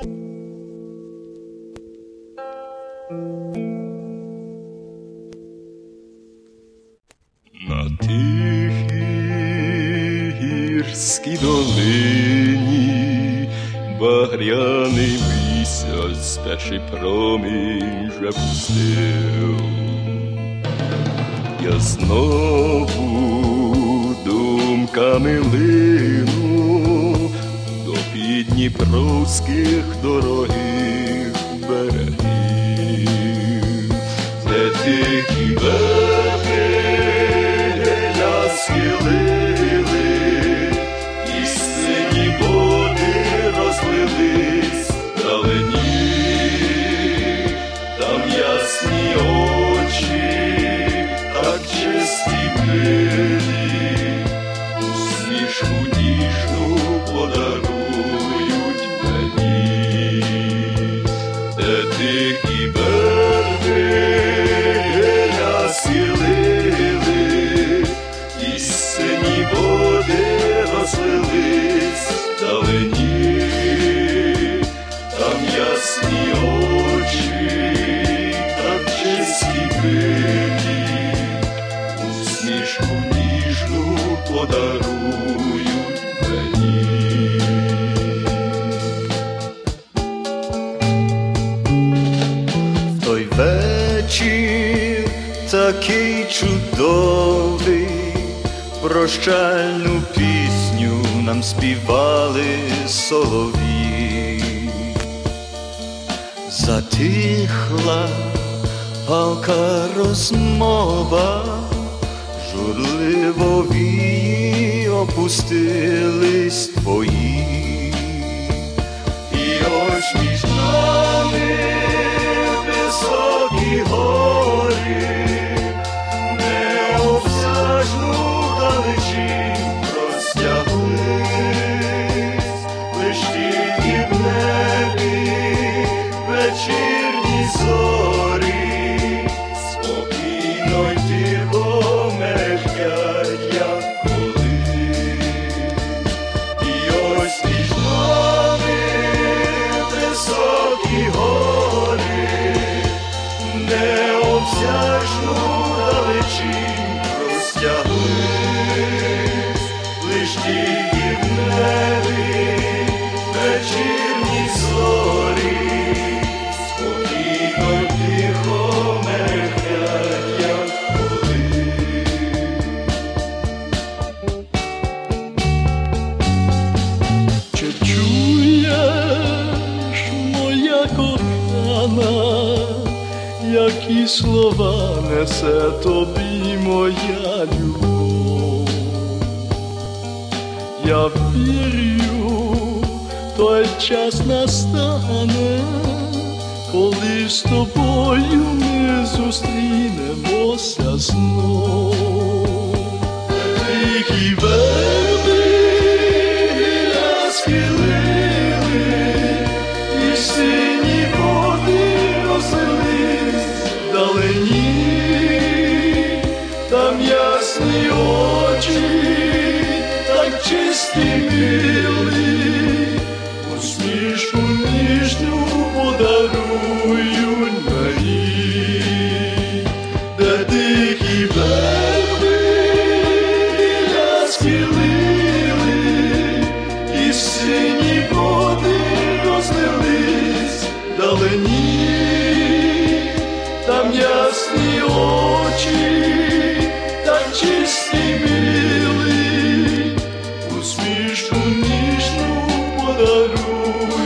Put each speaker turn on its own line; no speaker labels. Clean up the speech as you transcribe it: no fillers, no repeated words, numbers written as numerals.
На тихій гірській долині багряний місяць перший промінь вже пустив. Я знову думками лину до піддніпровських дорогих берегів, де тихі береги схилили, і сині води розлились вдалині, там ясні очі, так чисті милі, усмішку ніжну подарують мені, де тихі береги схилили, і сині води розлились вдалині, там ясні очі, так чисті милі, усмішку ніжну подарують мені.
В той вечір такий чудовий, прощальну пісню нам співали солов'ї. Затихла палка розмова, журливо вії опустились твої.
І ось між нами високі гори, неосяжну далечінь простяглись, лиш тільки в небі вечірні зорі спокійно й тихо мешкять, як колись. І ось між нами високі гори, необсяжну далечінь простяглись, лиш тільки в небі вечірні зорі спокійно й тихо мешкять, як колись. Чи чуєш, моя кохана, які слова несе тобі моя любов? Я вірю, той час настане, коли з тобою ми зустрінемося знов. Тихі верби схилили, і сині води розлились вдалині, там ясні очі, так чисті милі, усмішку ніжну подарують мені, де тихі верби схилили, і сині води розлились вдалині, там ясні очі, так чисті милі, усмішку ніжну подарують.